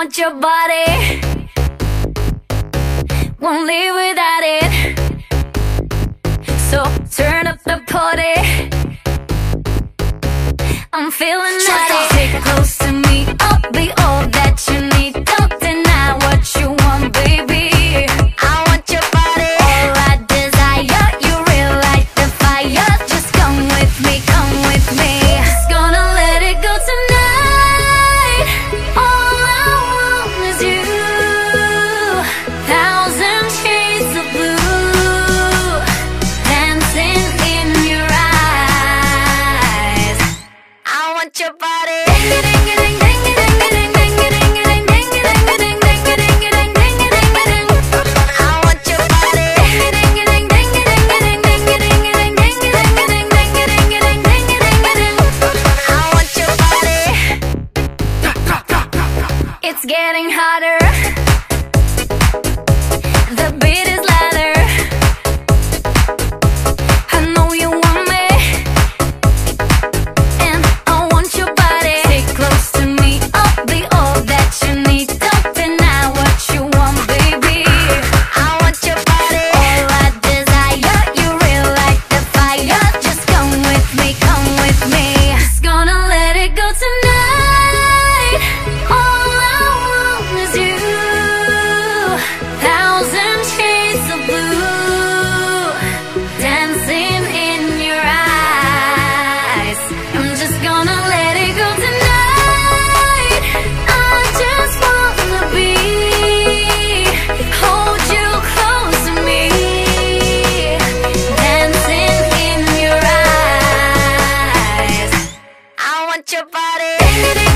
want your body, won't live without it. So turn up the party, I'm feeling naughty. Get close to me, I'll be all that you need. Don't deny what you want, baby. I want your body, all I desire. You real like the fire. Just come with me, come with me. Just gonna let it go tonight. All I want is you. Thousand shades of blue, dancing in your eyes. I want your body. It's getting hotter, the beat is louder. I know you want me, and I want your body. Stay close to me, I'll be all that you need. Don't deny what you want, baby. I want your body, all I desire. You real like the fire. Just come with me, come with me. Just gonna let it go tonight. All I want is you. Thousand shades of blue, dancing in your eyes. I'm just gonna let it go tonight. I just wanna be, hold you close to me, dancing in your eyes. I want your body.